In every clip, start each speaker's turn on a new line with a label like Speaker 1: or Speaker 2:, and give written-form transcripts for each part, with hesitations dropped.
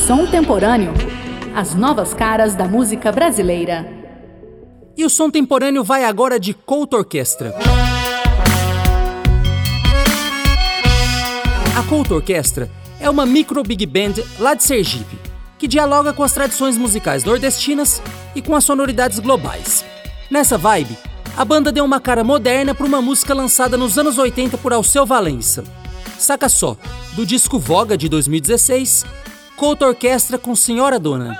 Speaker 1: Som Temporâneo, as novas caras da música brasileira.
Speaker 2: E o Som Temporâneo vai agora de Couto Orquestra. A Couto Orquestra é uma micro big band lá de Sergipe, que dialoga com as tradições musicais nordestinas e com as sonoridades globais. Nessa vibe, a banda deu uma cara moderna para uma música lançada nos anos 80 por Alceu Valença. Saca só, do disco Voga de 2016, Couto Orquestra com Senhora Dona.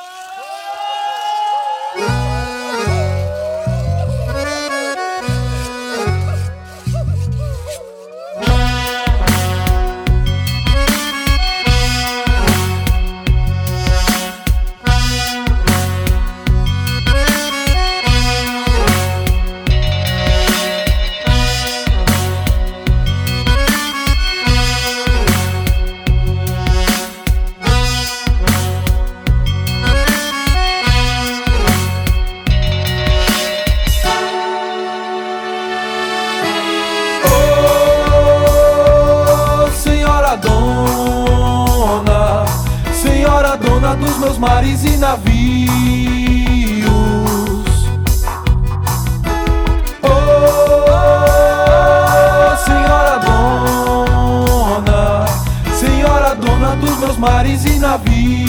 Speaker 3: Dona dos meus mares e navios, oh, Senhora Dona dos meus mares e navios.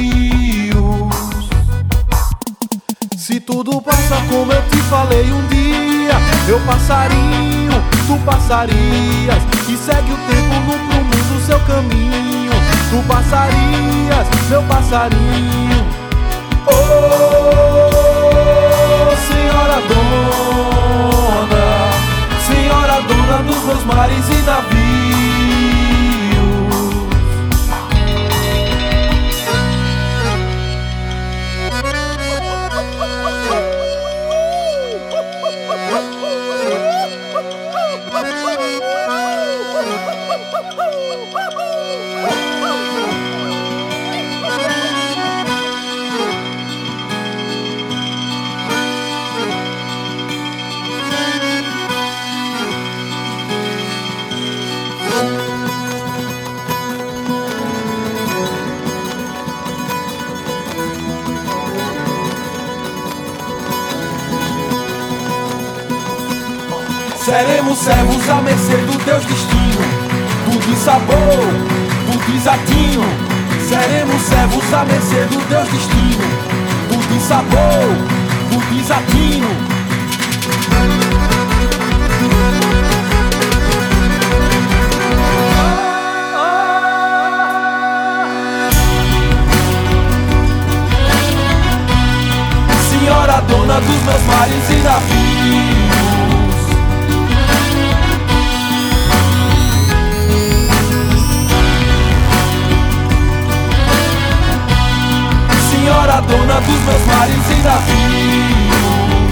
Speaker 3: Se tudo passa como eu te falei um dia, meu passarinho, tu passarias, e segue o tempo no prumo do seu caminho. Tu passarias, meu passarinho, oh, Senhora Dona dos meus mares e navios. Seremos servos à mercê do Deus destino, do dissabor, do desatino. Seremos servos à mercê do Deus destino, do dissabor, do desatino. Senhora Dona dos meus mares e navios, Senhora Dona dos meus mares e navios.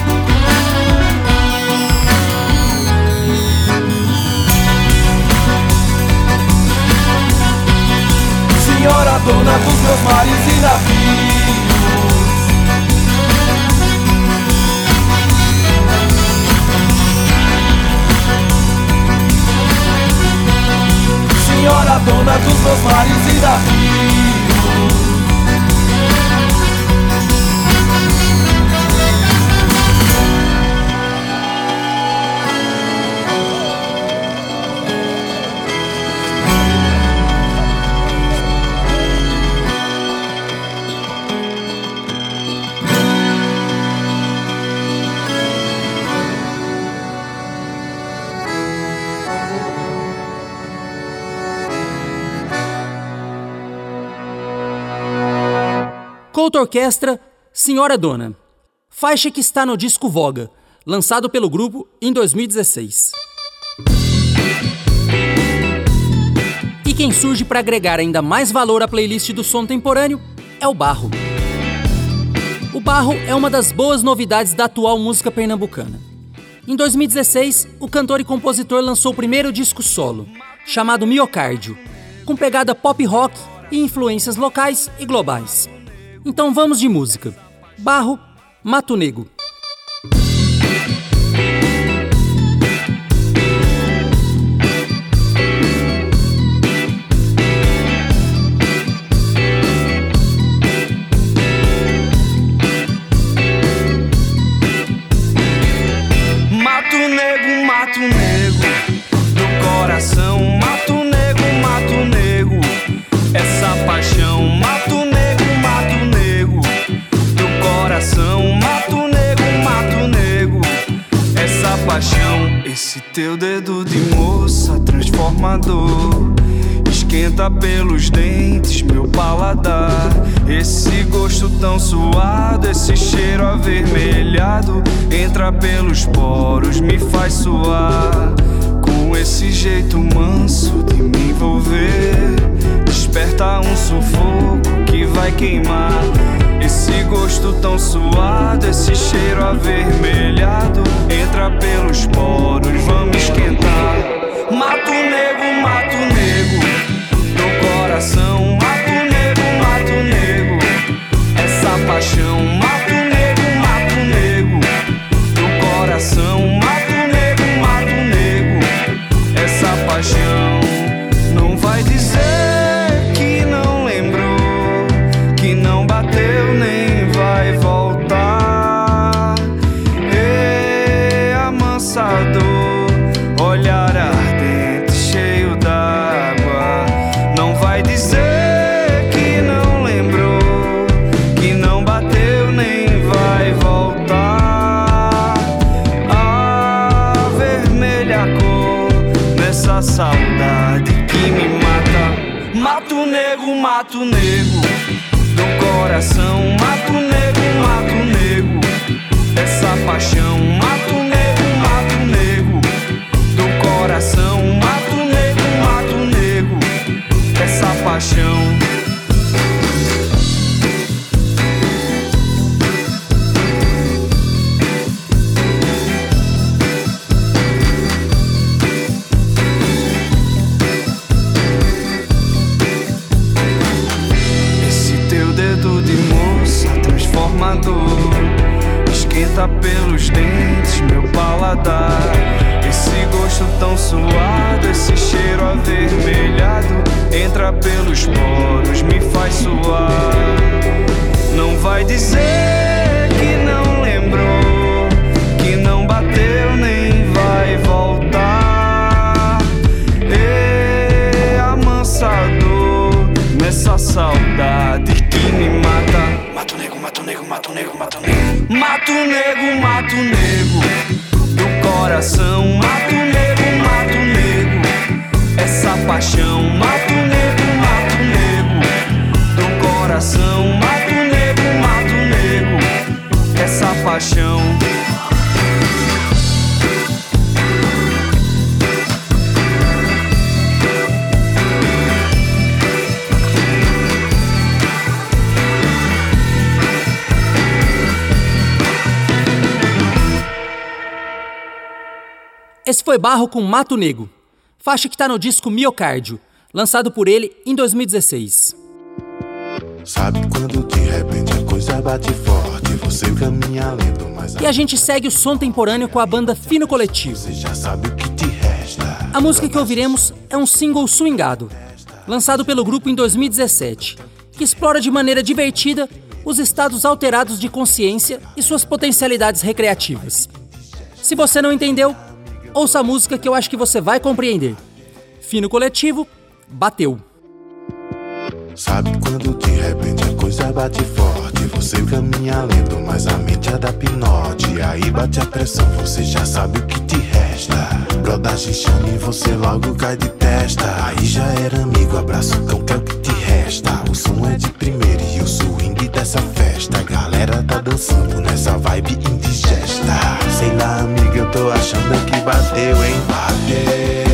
Speaker 3: Senhora Dona dos meus mares e navios. Senhora Dona dos meus mares e navios.
Speaker 2: Couto Orquestra, Senhora Dona. Faixa que está no disco Voga, lançado pelo grupo em 2016. E quem surge para agregar ainda mais valor à playlist do Som Temporâneo é o Barro. O Barro é uma das boas novidades da atual música pernambucana. Em 2016, o cantor e compositor lançou o primeiro disco solo, chamado Miocárdio, com pegada pop rock e influências locais e globais. Então vamos de música. Barro, Mato Negro.
Speaker 4: teu dedo de moça transformador esquenta pelos dentes meu paladar. Esse gosto tão suado, esse cheiro avermelhado entra pelos poros, me faz suar. Com esse jeito manso de me envolver, desperta um sufoco que vai queimar. Esse gosto tão suado, esse cheiro avermelhado entra pelos poros, vamos esquentar. Mato nego no coração. Mato nego, essa paixão. Mato nego no coração. Mato nego, essa paixão. Não vai dizer que não lembrou, que não bateu nem vai voltar. Amansador, olhar ardente, cheio d'água. Não vai dizer que não lembrou, que não bateu nem vai voltar. A vermelha cor nessa saudade que me mata. Mato nego no coração. Mato nego, essa paixão. Mato nego no coração. Mato nego, essa paixão. Esquenta pelos dentes meu paladar. Esse gosto tão suado, esse cheiro avermelhado entra pelos poros, me faz suar. Não vai dizer que não lembrou, que não bateu nem vai voltar. Amansador nessa saudade que me mata. Mato nego. Mato nego do coração. Mato nego, essa paixão. Mato nego do coração. Mato nego, essa paixão.
Speaker 2: Esse foi Barro com Mato Nego, faixa que tá no disco Miocárdio, lançado por ele em 2016.
Speaker 5: Sabe quando de repente a coisa bate forte, você caminha lento, mas
Speaker 2: e a gente segue o som temporâneo com a banda Fino Coletivo.
Speaker 5: Você já sabe o que te resta.
Speaker 2: A música que ouviremos é um single swingado, lançado pelo grupo em 2017, que explora de maneira divertida os estados alterados de consciência e suas potencialidades recreativas. Se você não entendeu, ouça a música que eu acho que você vai compreender. Fino Coletivo, Bateu.
Speaker 5: Sabe quando de repente a coisa bate forte, você caminha lento, mas a mente é da pinote. Aí bate a pressão, você já sabe o que te resta. Brodagem chama e você logo cai de testa. Aí já era amigo, abraço cão que é o que te resta. O som é de primeira e o swing dessa festa. A galera tá dançando nessa vibe indigesta. Sei lá amiga, eu tô achando que bateu, hein? Bateu.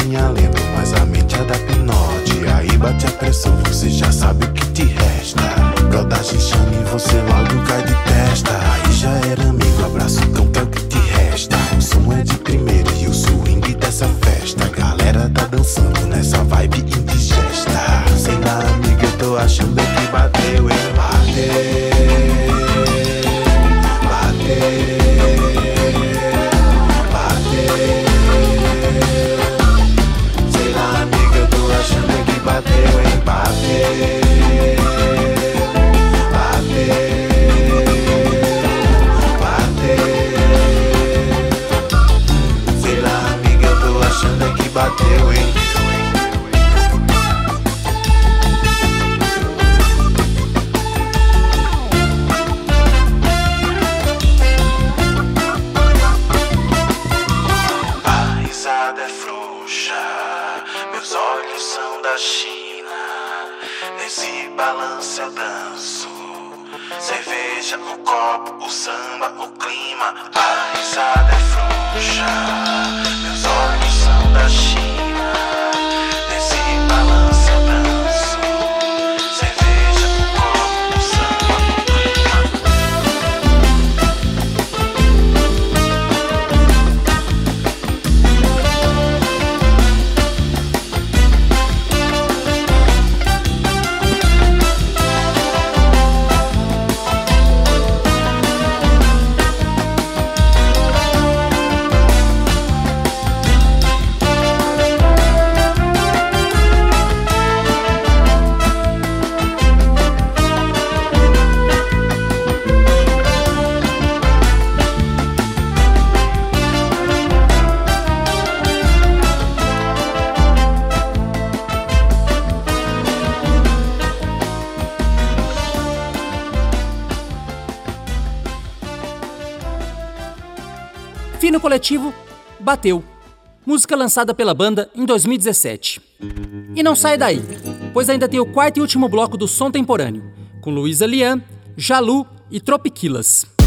Speaker 5: caminha lento, mas a mente é da pinote. Aí bate a pressão, você já sabe o que te resta. Brodagem chama e você logo cai de testa. Aí já era amigo, abraço cão que é o que te resta. O som é de primeira e o swing dessa festa. A galera tá dançando nessa vibe indigesta. Sei lá, amiga, eu tô achando que bateu, hein? Bateu, sei lá, amiga, eu tô achando que bateu, hein? Bateu. Sei lá, amiga, eu tô achando que bateu, hein? A risada é frouxa, meus olhos são da China. Nesse balanço eu danço. Cerveja, o copo, o samba, o clima. A risada é frouxa, meus olhos são da China. Nesse balanço eu danço. Cerveja, o copo, o samba, o clima.
Speaker 2: Fino Coletivo, Bateu. Música lançada pela banda em 2017. E não sai daí, pois ainda tem o quarto e último bloco do Som Temporâneo, com Luísa Lian, Jalu e Tropiquilas.